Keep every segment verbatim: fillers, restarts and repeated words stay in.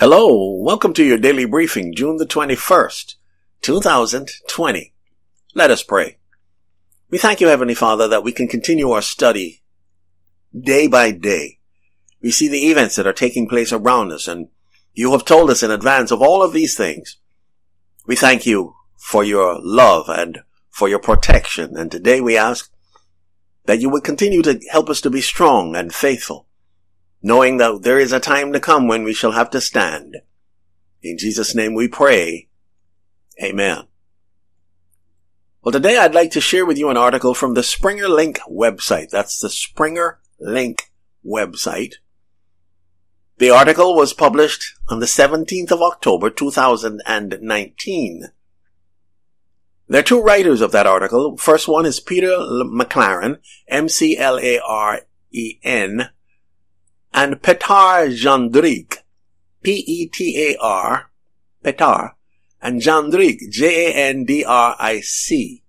Hello, welcome to your daily briefing, June the twenty-first, two thousand twenty. Let us pray. We thank you, Heavenly Father, that we can continue our study day by day. We see the events that are taking place around us, and you have told us in advance of all of these things. We thank you for your love and for your protection, and today we ask that you would continue to help us to be strong and faithful, knowing that there is a time to come when we shall have to stand. In Jesus' name we pray. Amen. Well, today I'd like to share with you an article from the Springer Link website. That's the Springer Link website. The article was published on the seventeenth of October, two thousand nineteen. There are two writers of that article. First one is Peter McLaren, M C L A R E N, and Petar Jandric, P E T A R, Petar, and Jandric, J A N D R I C.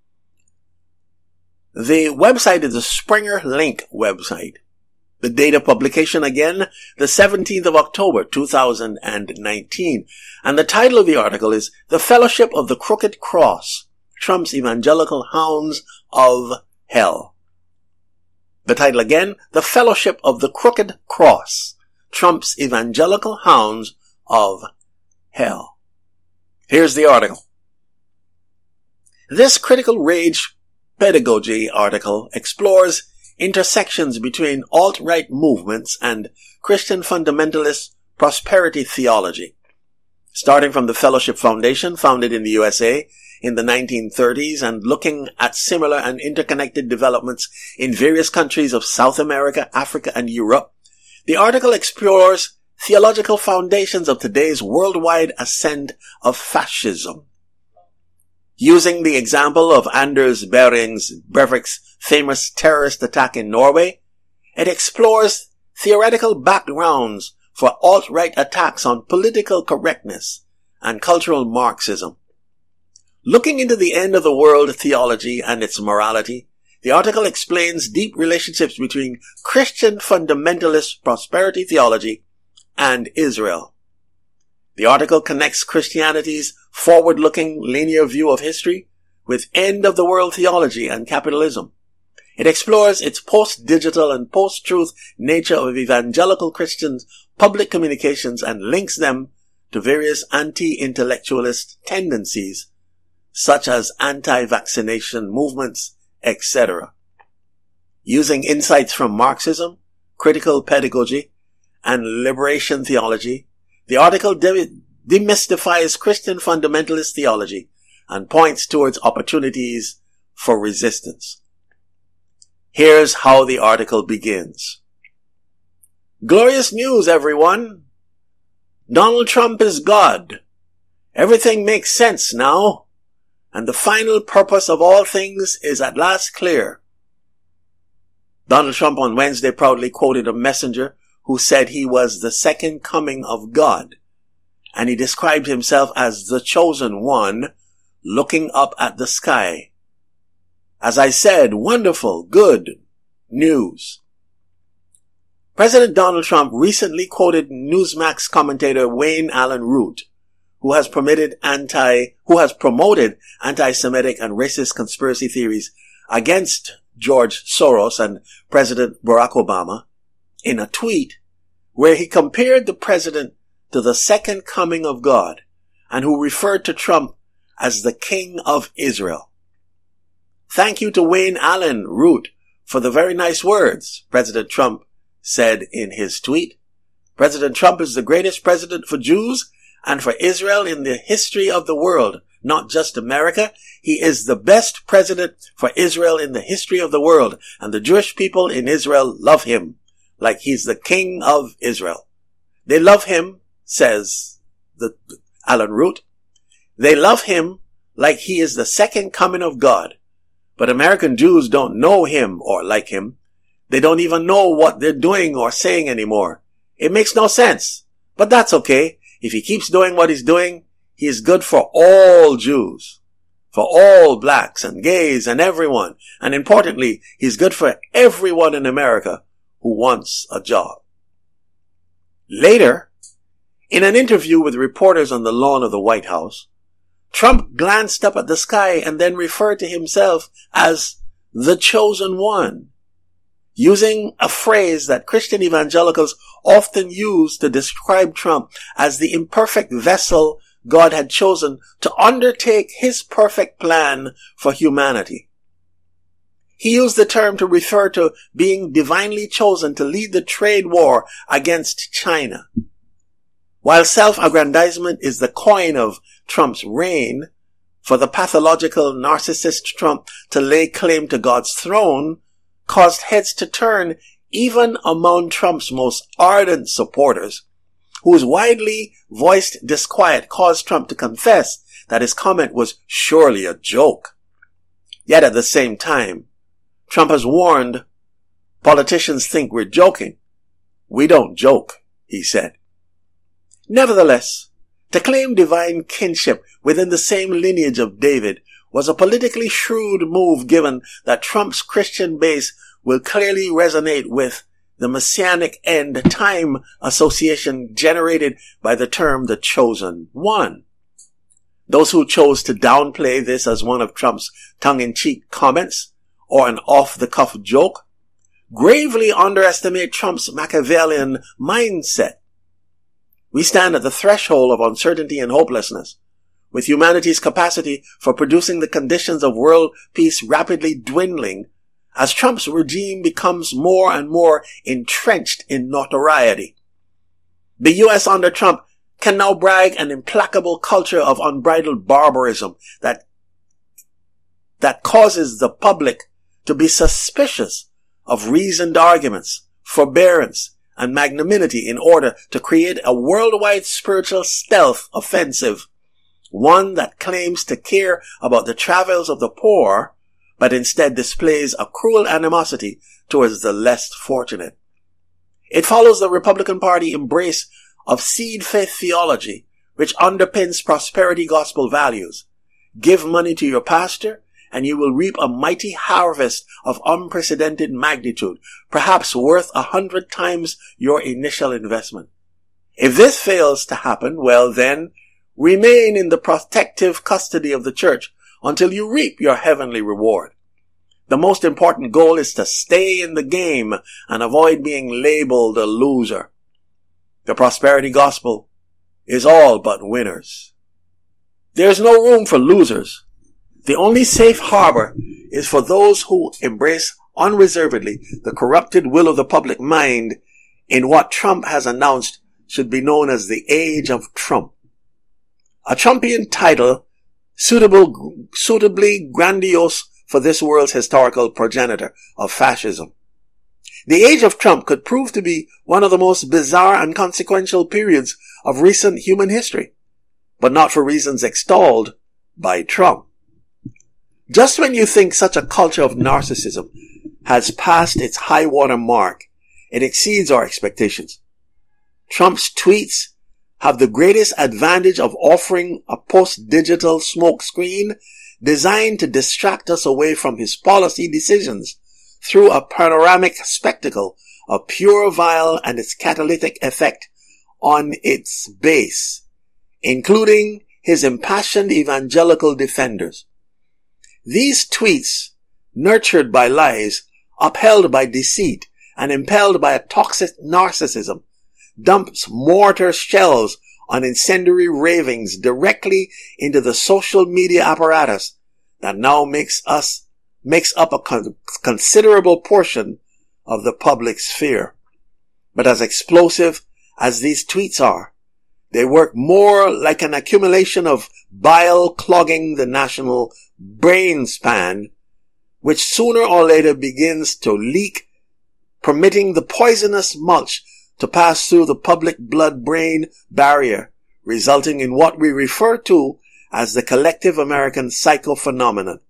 The website is the Springer Link website. The date of publication, again, the seventeenth of October, two thousand nineteen. And the title of the article is The Fellowship of the Crooked Cross, Trump's Evangelical Hounds of Hell. The title again, The Fellowship of the Crooked Cross, Trump's Evangelical Hounds of Hell. Here's the article. This critical rage pedagogy article explores intersections between alt-right movements and Christian fundamentalist prosperity theology. Starting from the Fellowship Foundation, founded in the U S A in the nineteen thirties, and looking at similar and interconnected developments in various countries of South America, Africa, and Europe, the article explores theological foundations of today's worldwide ascent of fascism. Using the example of Anders Behring's Breivik's famous terrorist attack in Norway, it explores theoretical backgrounds for alt-right attacks on political correctness and cultural Marxism. Looking into the end of the world theology and its morality, the article explains deep relationships between Christian fundamentalist prosperity theology and Israel. The article connects Christianity's forward-looking linear view of history with end-of-the-world theology and capitalism. It explores its post-digital and post-truth nature of evangelical Christians' public communications and links them to various anti-intellectualist tendencies, such as anti-vaccination movements, et cetera. Using insights from Marxism, critical pedagogy, and liberation theology, the article de- demystifies Christian fundamentalist theology and points towards opportunities for resistance. Here's how the article begins. Glorious news, everyone! Donald Trump is God. Everything makes sense now, and the final purpose of all things is at last clear. Donald Trump on Wednesday proudly quoted a messenger who said he was the second coming of God, and he described himself as the chosen one looking up at the sky. As I said, wonderful, good news. President Donald Trump recently quoted Newsmax commentator Wayne Allen Root, who has permitted anti, who has promoted anti-Semitic and racist conspiracy theories against George Soros and President Barack Obama, in a tweet where he compared the president to the second coming of God, and who referred to Trump as the King of Israel. Thank you to Wayne Allen Root for the very nice words, President Trump said in his tweet. President Trump is the greatest president for Jews and for Israel in the history of the world, not just America. He is the best president for Israel in the history of the world, and the Jewish people in Israel love him like he's the King of Israel. They love him, says the Allen Root. They love him like he is the second coming of God. But American Jews don't know him or like him. They don't even know what they're doing or saying anymore. It makes no sense. But that's okay. If he keeps doing what he's doing, he is good for all Jews, for all blacks and gays and everyone. And importantly, he's good for everyone in America who wants a job. Later, In an interview with reporters on the lawn of the White House, Trump glanced up at the sky and then referred to himself as the chosen one, using a phrase that Christian evangelicals often use to describe Trump as the imperfect vessel God had chosen to undertake his perfect plan for humanity. He used the term to refer to being divinely chosen to lead the trade war against China. While self-aggrandizement is the coin of Trump's reign, for the pathological narcissist Trump to lay claim to God's throne caused heads to turn even among Trump's most ardent supporters, whose widely voiced disquiet caused Trump to confess that his comment was surely a joke. Yet at the same time, Trump has warned, politicians think we're joking. We don't joke, he said. Nevertheless, to claim divine kinship within the same lineage of David was a politically shrewd move, given that Trump's Christian base will clearly resonate with the messianic end time association generated by the term the chosen one. Those who chose to downplay this as one of Trump's tongue-in-cheek comments or an off-the-cuff joke gravely underestimate Trump's Machiavellian mindset. We stand at the threshold of uncertainty and hopelessness, with humanity's capacity for producing the conditions of world peace rapidly dwindling as Trump's regime becomes more and more entrenched in notoriety. The U S under Trump can now brag an implacable culture of unbridled barbarism that, that causes the public to be suspicious of reasoned arguments, forbearance, and magnanimity in order to create a worldwide spiritual stealth offensive, one that claims to care about the travails of the poor, but instead displays a cruel animosity towards the less fortunate. It follows the Republican Party embrace of seed faith theology, which underpins prosperity gospel values. Give money to your pastor, and you will reap a mighty harvest of unprecedented magnitude, perhaps worth a hundred times your initial investment. If this fails to happen, well then, remain in the protective custody of the church until you reap your heavenly reward. The most important goal is to stay in the game and avoid being labeled a loser. The prosperity gospel is all but winners. There is no room for losers. The only safe harbor is for those who embrace unreservedly the corrupted will of the public mind in what Trump has announced should be known as the age of Trump. A Trumpian title suitable, suitably grandiose for this world's historical progenitor of fascism. The age of Trump could prove to be one of the most bizarre and consequential periods of recent human history, but not for reasons extolled by Trump. Just when you think such a culture of narcissism has passed its high water mark, it exceeds our expectations. Trump's tweets have the greatest advantage of offering a post-digital smokescreen designed to distract us away from his policy decisions through a panoramic spectacle of pure vile and its catalytic effect on its base, including his impassioned evangelical defenders. These tweets, nurtured by lies, upheld by deceit, and impelled by a toxic narcissism, dumps mortar shells on incendiary ravings directly into the social media apparatus that now makes us, makes up a con- considerable portion of the public sphere. But as explosive as these tweets are, they work more like an accumulation of bile clogging the national brain span, which sooner or later begins to leak, permitting the poisonous mulch to pass through the public blood-brain barrier, resulting in what we refer to as the collective American psychophenomenon.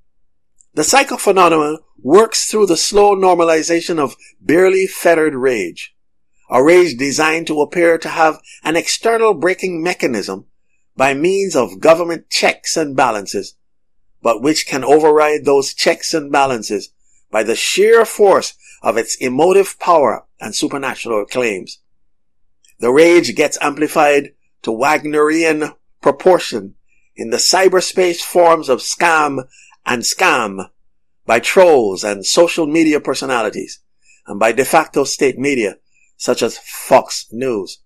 The psychophenomenon works through the slow normalization of barely fettered rage, a rage designed to appear to have an external braking mechanism by means of government checks and balances, but which can override those checks and balances by the sheer force of its emotive power and supernatural claims. The rage gets amplified to Wagnerian proportion in the cyberspace forms of scam and scam by trolls and social media personalities, and by de facto state media such as Fox News.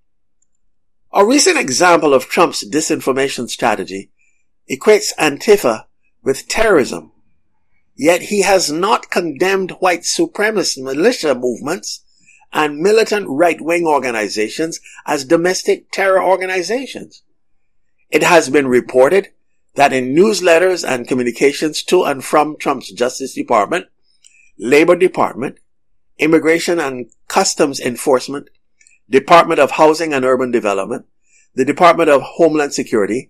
A recent example of Trump's disinformation strategy equates Antifa with terrorism, yet he has not condemned white supremacist militia movements and militant right-wing organizations as domestic terror organizations. It has been reported that in newsletters and communications to and from Trump's Justice Department, Labor Department, Immigration and Customs Enforcement, Department of Housing and Urban Development, the Department of Homeland Security,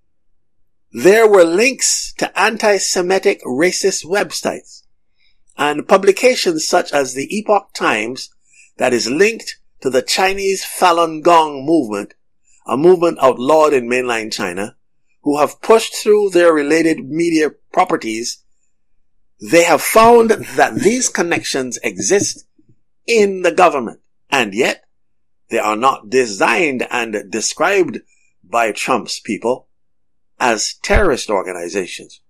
there were links to anti-Semitic racist websites and publications such as the Epoch Times that is linked to the Chinese Falun Gong movement, a movement outlawed in mainland China, who have pushed through their related media properties. They have found that these connections exist in the government, and yet they are not designed and described by Trump's people as terrorist organizations.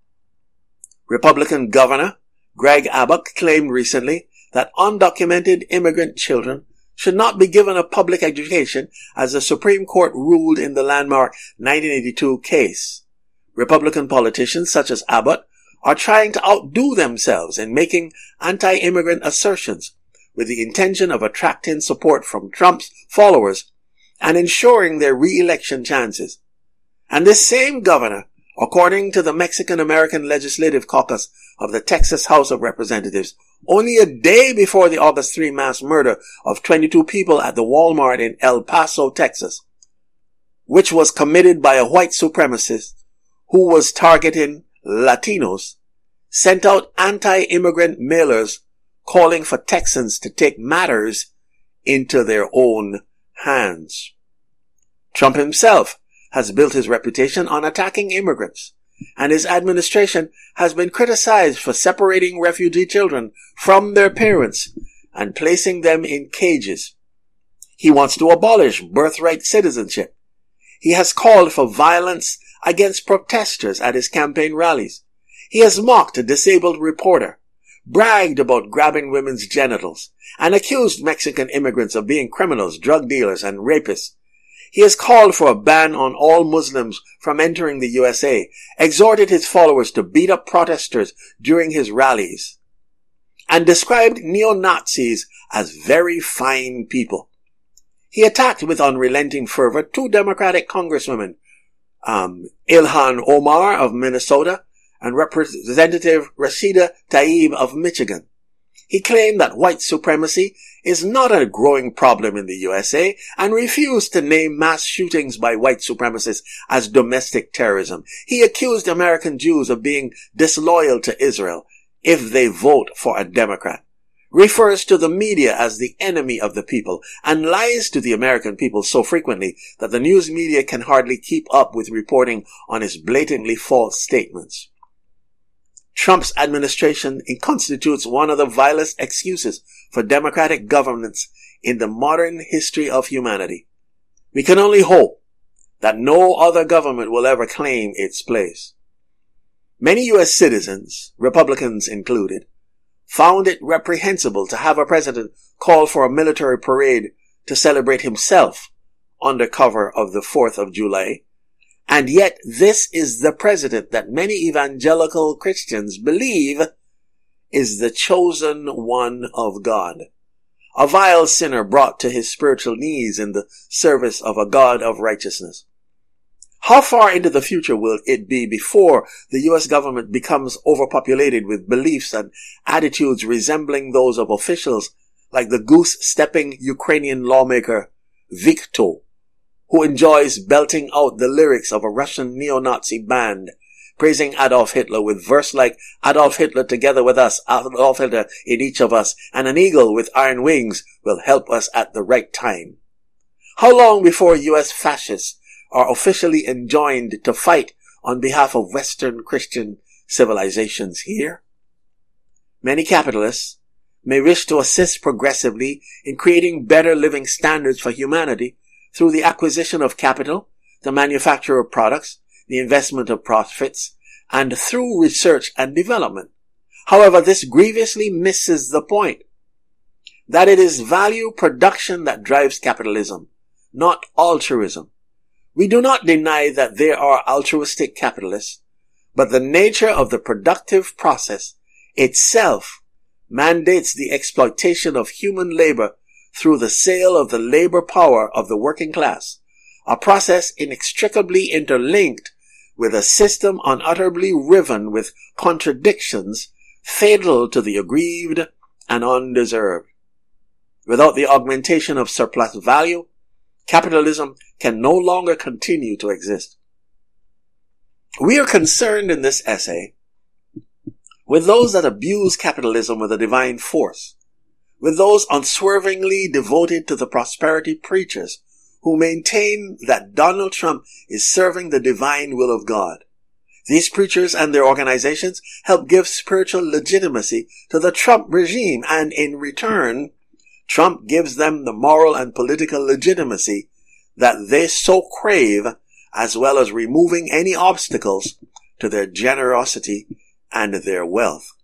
Republican Governor Greg Abbott claimed recently that undocumented immigrant children should not be given a public education, as the Supreme Court ruled in the landmark nineteen eighty-two case. Republican politicians such as Abbott are trying to outdo themselves in making anti-immigrant assertions with the intention of attracting support from Trump's followers and ensuring their re-election chances. And this same governor, according to the Mexican-American Legislative Caucus of the Texas House of Representatives, only a day before the August third mass murder of twenty-two people at the Walmart in El Paso, Texas, which was committed by a white supremacist who was targeting Latinos, sent out anti-immigrant mailers calling for Texans to take matters into their own hands. Trump himself has built his reputation on attacking immigrants, and his administration has been criticized for separating refugee children from their parents and placing them in cages. He wants to abolish birthright citizenship. He has called for violence against protesters at his campaign rallies. He has mocked a disabled reporter, bragged about grabbing women's genitals, and accused Mexican immigrants of being criminals, drug dealers, and rapists. He has called for a ban on all Muslims from entering the U S A, exhorted his followers to beat up protesters during his rallies, and described neo-Nazis as very fine people. He attacked with unrelenting fervor two Democratic congresswomen, um, Ilhan Omar of Minnesota and Representative Rashida Tlaib of Michigan. He claimed that white supremacy is not a growing problem in the U S A and refused to name mass shootings by white supremacists as domestic terrorism. He accused American Jews of being disloyal to Israel if they vote for a Democrat, refers to the media as the enemy of the people, and lies to the American people so frequently that the news media can hardly keep up with reporting on his blatantly false statements. Trump's administration constitutes one of the vilest excuses for democratic governance in the modern history of humanity. We can only hope that no other government will ever claim its place. Many U S citizens, Republicans included, found it reprehensible to have a president call for a military parade to celebrate himself under cover of the fourth of July. And yet this is the president that many evangelical Christians believe is the chosen one of God, a vile sinner brought to his spiritual knees in the service of a God of righteousness. How far into the future will it be before the U S government becomes overpopulated with beliefs and attitudes resembling those of officials like the goose-stepping Ukrainian lawmaker Viktor, who enjoys belting out the lyrics of a Russian neo-Nazi band, praising Adolf Hitler with verse like Adolf Hitler together with us, Adolf Hitler in each of us, and an eagle with iron wings will help us at the right time? How long before U S fascists are officially enjoined to fight on behalf of Western Christian civilizations here? Many capitalists, may wish to assist progressively in creating better living standards for humanity through the acquisition of capital, the manufacture of products, the investment of profits, and through research and development. However, this grievously misses the point that it is value production that drives capitalism, not altruism. We do not deny that there are altruistic capitalists, but the nature of the productive process itself mandates the exploitation of human labor through the sale of the labor power of the working class, a process inextricably interlinked with a system unutterably riven with contradictions fatal to the aggrieved and undeserved. Without the augmentation of surplus value, capitalism can no longer continue to exist. We are concerned in this essay with those that abuse capitalism with a divine force, with those unswervingly devoted to the prosperity preachers who maintain that Donald Trump is serving the divine will of God. These preachers and their organizations help give spiritual legitimacy to the Trump regime, and in return, Trump gives them the moral and political legitimacy that they so crave, as well as removing any obstacles to their generosity and their wealth.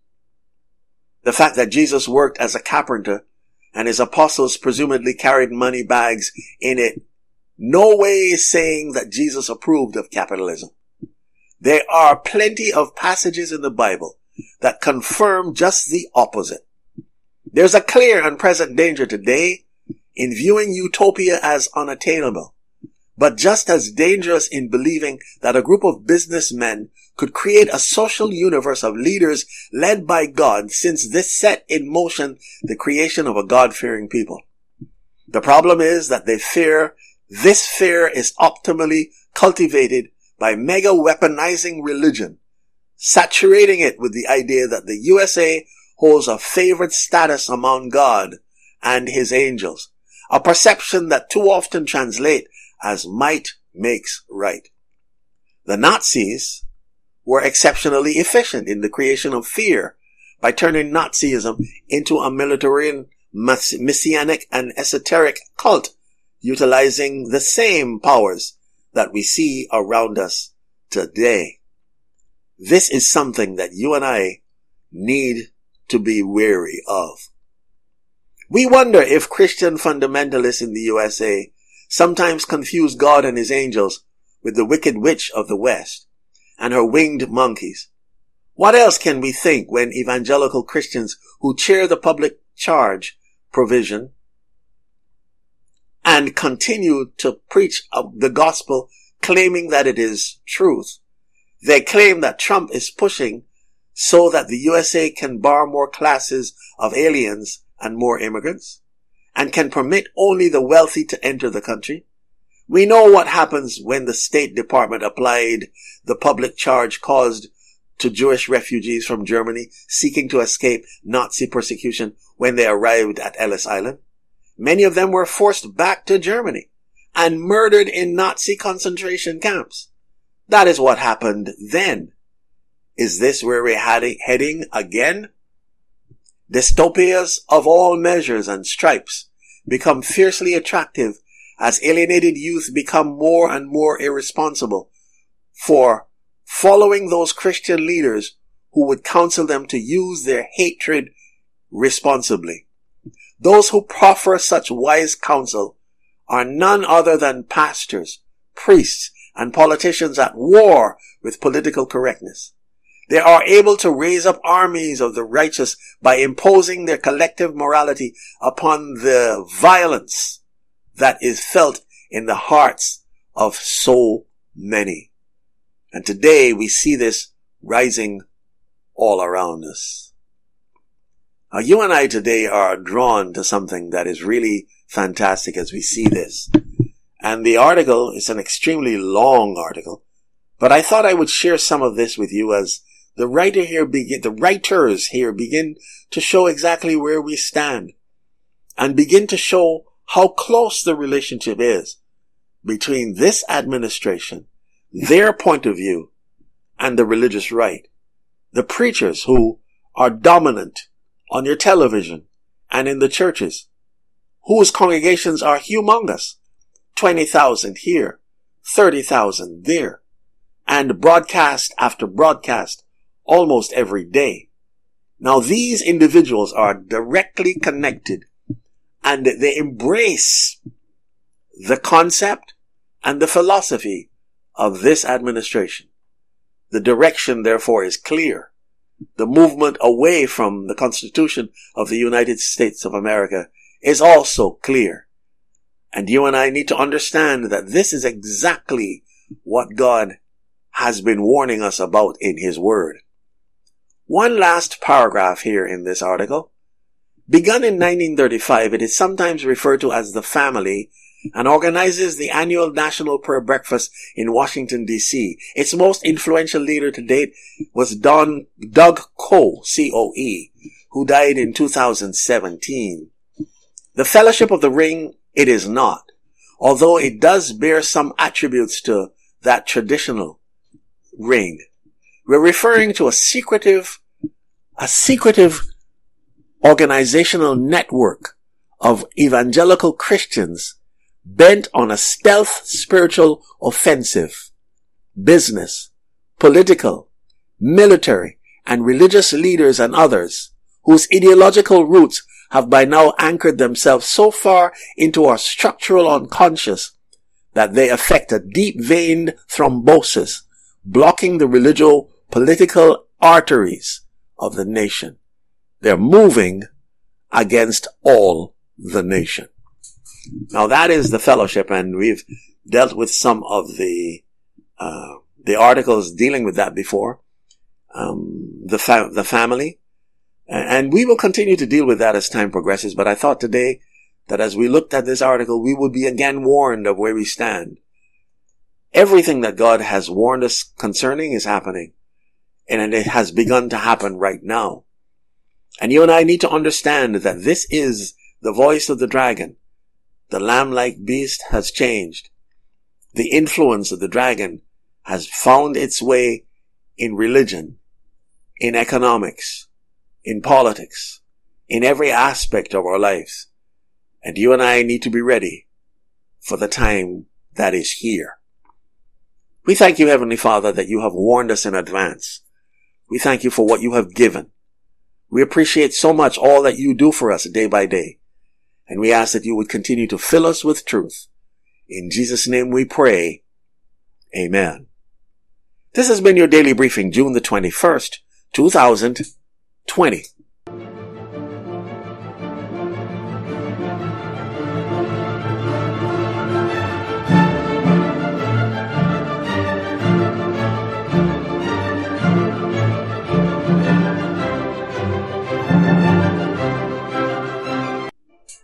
The fact that Jesus worked as a carpenter and his apostles presumably carried money bags in it no way is saying that Jesus approved of capitalism. There are plenty of passages in the Bible that confirm just the opposite. There's a clear and present danger today in viewing utopia as unattainable, but just as dangerous in believing that a group of businessmen could create a social universe of leaders led by God, since this set in motion the creation of a God-fearing people. The problem is that they fear this fear is optimally cultivated by mega weaponizing religion, saturating it with the idea that the U S A holds a favored status among God and his angels, a perception that too often translate as might makes right. The Nazis were exceptionally efficient in the creation of fear by turning Nazism into a military, messianic, and esoteric cult, utilizing the same powers that we see around us today. This is something that you and I need to be wary of. We wonder if Christian fundamentalists in the U S A sometimes confuse God and his angels with the wicked witch of the West and her winged monkeys. What else can we think when evangelical Christians who chair the public charge provision and continue to preach the gospel claiming that it is truth? They claim that Trump is pushing so that the U S A can bar more classes of aliens and more immigrants, and can permit only the wealthy to enter the country. We know what happens when the State Department applied the public charge caused to Jewish refugees from Germany seeking to escape Nazi persecution when they arrived at Ellis Island. Many of them were forced back to Germany and murdered in Nazi concentration camps. That is what happened then. Is this where we're heading again? Dystopias of all measures and stripes become fiercely attractive as alienated youth become more and more irresponsible for following those Christian leaders who would counsel them to use their hatred responsibly. Those who proffer such wise counsel are none other than pastors, priests, and politicians at war with political correctness. They are able to raise up armies of the righteous by imposing their collective morality upon the violence that is felt in the hearts of so many. And today we see this rising all around us. Now, you and I today are drawn to something that is really fantastic as we see this. And the article is an extremely long article, but I thought I would share some of this with you as the writer here begin, the writers here begin to show exactly where we stand and begin to show how close the relationship is between this administration, their point of view, and the religious right. The preachers who are dominant on your television, and in the churches, whose congregations are humongous, twenty thousand here, thirty thousand there, and broadcast after broadcast almost every day. Now these individuals are directly connected, and they embrace the concept and the philosophy of this administration. The direction, therefore, is clear. The movement away from the Constitution of the United States of America is also clear. And you and I need to understand that this is exactly what God has been warning us about in His Word. One last paragraph here in this article. Begun in nineteen thirty-five, it is sometimes referred to as the Family and organizes the annual National Prayer Breakfast in Washington, D C Its most influential leader to date was Don, Doug Coe, C O E, who died in two thousand seventeen. The Fellowship of the Ring, it is not, although it does bear some attributes to that traditional ring. We're referring to a secretive, a secretive organizational network of evangelical Christians bent on a stealth spiritual offensive, business, political, military, and religious leaders and others whose ideological roots have by now anchored themselves so far into our structural unconscious that they affect a deep-veined thrombosis, blocking the religio-political arteries of the nation. They're moving against all the nation. Now that is the fellowship, and we've dealt with some of the uh, the articles dealing with that before. Um, the fa- the family, and we will continue to deal with that as time progresses. But I thought today that as we looked at this article, we would be again warned of where we stand. Everything that God has warned us concerning is happening, and it has begun to happen right now. And you and I need to understand that this is the voice of the dragon. The lamb-like beast has changed. The influence of the dragon has found its way in religion, in economics, in politics, in every aspect of our lives. And you and I need to be ready for the time that is here. We thank you, Heavenly Father, that you have warned us in advance. We thank you for what you have given. We appreciate so much all that you do for us day by day. And we ask that you would continue to fill us with truth. In Jesus' name we pray. Amen. This has been your daily briefing, June the twenty-first, two thousand twenty.